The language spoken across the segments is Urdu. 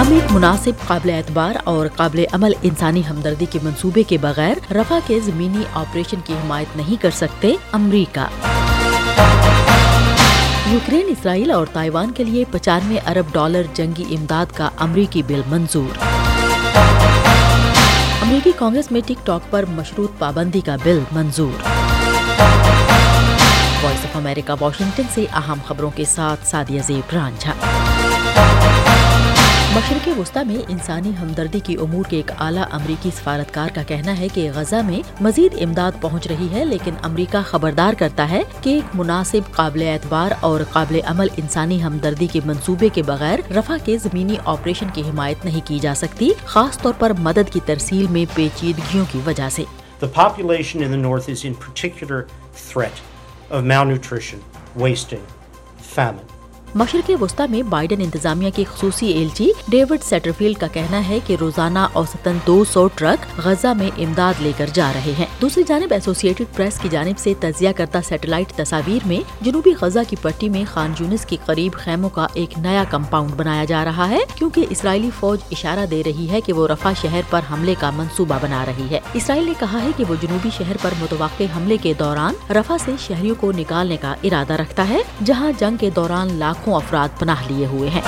ہم ایک مناسب، قابل اعتبار اور قابل عمل انسانی ہمدردی کے منصوبے کے بغیر رفح کے زمینی آپریشن کی حمایت نہیں کر سکتے: امریکہ۔ یوکرین، اسرائیل اور تائیوان کے لیے $95 ارب جنگی امداد کا امریکی بل منظور۔ امریکی کانگریس میں ٹک ٹاک پر مشروط پابندی کا بل منظور۔ وائس آف امریکہ واشنگٹن سے اہم خبروں کے ساتھ سعدیہ زیب رانجھا۔ مشرق وسطی میں انسانی ہمدردی کی امور کے ایک اعلیٰ امریکی سفارتکار کا کہنا ہے کہ غزہ میں مزید امداد پہنچ رہی ہے، لیکن امریکہ خبردار کرتا ہے کہ ایک مناسب، قابل اعتبار اور قابل عمل انسانی ہمدردی کے منصوبے کے بغیر رفح کے زمینی آپریشن کی حمایت نہیں کی جا سکتی، خاص طور پر مدد کی ترسیل میں پیچیدگیوں کی وجہ سے۔ The population in the north is in particular threat of malnutrition, wasting, famine. مشرق وسطی میں بائیڈن انتظامیہ کے خصوصی ایلچی ڈیوڈ سیٹرفیلڈ کا کہنا ہے کہ روزانہ اوسطاً 200 ٹرک غزہ میں امداد لے کر جا رہے ہیں۔ دوسری جانب ایسوسی ایٹڈ پریس کی جانب سے تجزیہ کردہ سیٹلائٹ تصاویر میں جنوبی غزہ کی پٹی میں خان یونس کے قریب خیموں کا ایک نیا کمپاؤنڈ بنایا جا رہا ہے، کیونکہ اسرائیلی فوج اشارہ دے رہی ہے کہ وہ رفح شہر پر حملے کا منصوبہ بنا رہی ہے۔ اسرائیل نے کہا ہے کہ وہ جنوبی شہر پر متوقع حملے کے دوران رفح سے شہریوں کو نکالنے کا ارادہ رکھتا ہے، جہاں جنگ کے دوران لاکھوں افراد پناہ لیے ہوئے ہیں۔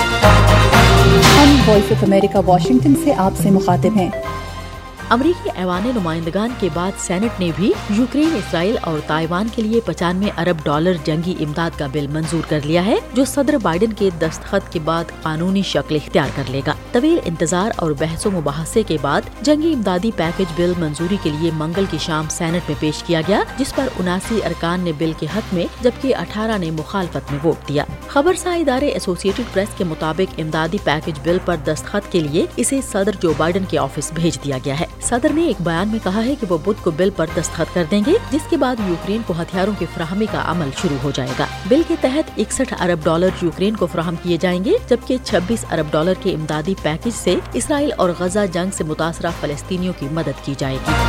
ہم وائس آف امریکہ واشنگٹن سے آپ سے مخاطب ہیں۔ امریکی ایوان نمائندگان کے بعد سینٹ نے بھی یوکرین، اسرائیل اور تائیوان کے لیے $95 ارب جنگی امداد کا بل منظور کر لیا ہے، جو صدر بائیڈن کے دستخط کے بعد قانونی شکل اختیار کر لے گا۔ طویل انتظار اور بحث و مباحثے کے بعد جنگی امدادی پیکج بل منظوری کے لیے منگل کی شام سینٹ میں پیش کیا گیا، جس پر 79 ارکان نے بل کے حق میں جبکہ 18 نے مخالفت میں ووٹ دیا۔ خبرساز ادارے ایسوسی ایٹڈ پریس کے مطابق امدادی پیکج بل پر دستخط کے لیے اسے صدر جو بائیڈن کے آفس بھیج دیا گیا ہے۔ صدر نے ایک بیان میں کہا ہے کہ وہ بدھ کو بل پر دستخط کر دیں گے، جس کے بعد یوکرین کو ہتھیاروں کی فراہمی کا عمل شروع ہو جائے گا۔ بل کے تحت $61 ارب یوکرین کو فراہم کیے جائیں گے، جبکہ $26 ارب کے امدادی پیکج سے اسرائیل اور غزہ جنگ سے متاثرہ فلسطینیوں کی مدد کی جائے گی۔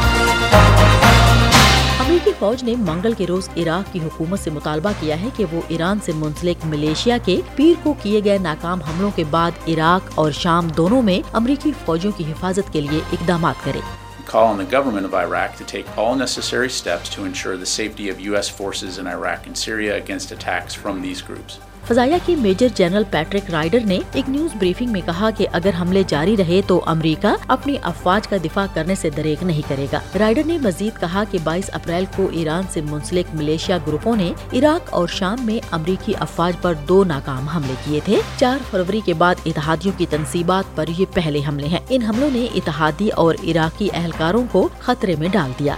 امریکی فوج نے منگل کے روز عراق کی حکومت سے مطالبہ کیا ہے کہ وہ ایران سے منسلک ملیشیا کے پیر کو کیے گئے ناکام حملوں کے بعد عراق اور شام دونوں میں امریکی فوجیوں کی حفاظت کے لیے اقدامات کرے۔ Call on the government of Iraq to take all necessary steps to ensure the safety of U.S. forces in Iraq and Syria against attacks from these groups. فضائیہ کے میجر جنرل پیٹرک رائڈر نے ایک نیوز بریفنگ میں کہا کہ اگر حملے جاری رہے تو امریکہ اپنی افواج کا دفاع کرنے سے دریغ نہیں کرے گا۔ رائڈر نے مزید کہا کہ 22 اپریل کو ایران سے منسلک ملیشیا گروپوں نے عراق اور شام میں امریکی افواج پر 2 ناکام حملے کیے تھے۔ 4 فروری کے بعد اتحادیوں کی تنصیبات پر یہ پہلے حملے ہیں۔ ان حملوں نے اتحادی اور عراقی اہلکاروں کو خطرے میں ڈال دیا۔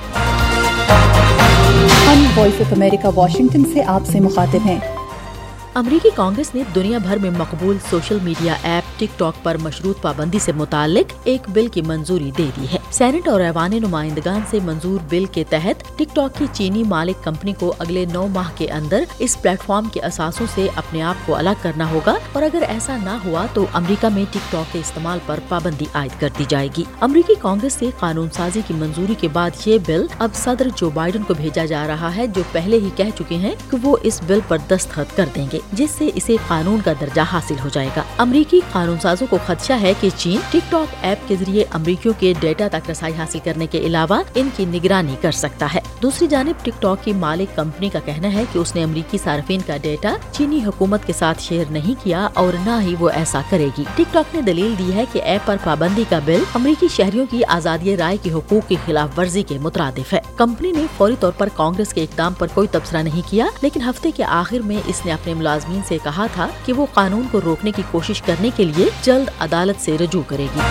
ہم وائس آف امریکہ واشنگٹن سے آپ سے مخاطب ہیں۔ امریکی کانگریس نے دنیا بھر میں مقبول social media app TikTok پر مشروط پابندی سے متعلق ایک بل کی منظوری دے دی ہے۔ سینٹ اور ایوان نمائندگان سے منظور بل کے تحت ٹک ٹاک کی چینی مالک کمپنی کو اگلے 9 ماہ کے اندر اس پلیٹ فارم کے اثاثوں سے اپنے آپ کو الگ کرنا ہوگا، اور اگر ایسا نہ ہوا تو امریکہ میں ٹک ٹاک کے استعمال پر پابندی عائد کر دی جائے گی۔ امریکی کانگریس سے قانون سازی کی منظوری کے بعد یہ بل اب صدر جو بائیڈن کو بھیجا جا رہا ہے، جو پہلے ہی کہہ چکے ہیں کہ وہ اس بل پر دستخط کر دیں گے، جس سے اسے قانون کا درجہ حاصل ہو جائے گا۔ امریکی قانون سازوں کو خدشہ ہے کہ چین ٹک ٹاک ایپ کے ذریعے امریکیوں کے ڈیٹا تک رسائی حاصل کرنے کے علاوہ ان کی نگرانی کر سکتا ہے۔ دوسری جانب ٹک ٹاک کی مالک کمپنی کا کہنا ہے کہ اس نے امریکی صارفین کا ڈیٹا چینی حکومت کے ساتھ شیئر نہیں کیا اور نہ ہی وہ ایسا کرے گی۔ ٹک ٹاک نے دلیل دی ہے کہ ایپ پر پابندی کا بل امریکی شہریوں کی آزادی رائے کے حقوق کی خلاف ورزی کے مترادف ہے۔ کمپنی نے فوری طور پر کانگریس کے اقدام پر کوئی تبصرہ نہیں کیا، لیکن ہفتے کے آخر میں اس نے اپنے ملازمین سے کہا تھا کہ وہ قانون کو روکنے کی کوشش کرنے کے لیے جلد عدالت سے رجوع کرے گی۔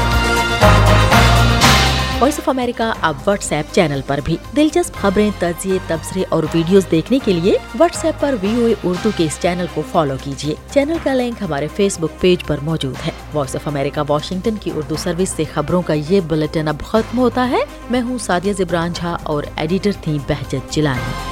وائس آف امریکہ اب واٹس ایپ چینل پر بھی دلچسپ خبریں، تجزیے، تبصرے اور ویڈیوز دیکھنے کے لیے واٹس ایپ پر VOA اردو کے اس چینل کو فالو کیجیے۔ چینل کا لنک ہمارے فیس بک پیج پر موجود ہے۔ وائس آف امریکہ واشنگٹن کی اردو سروس سے خبروں کا یہ بلیٹن اب ختم ہوتا ہے۔ میں ہوں سعدیہ زیب رانجھا اور ایڈیٹر تھیں بہجت جیلانی۔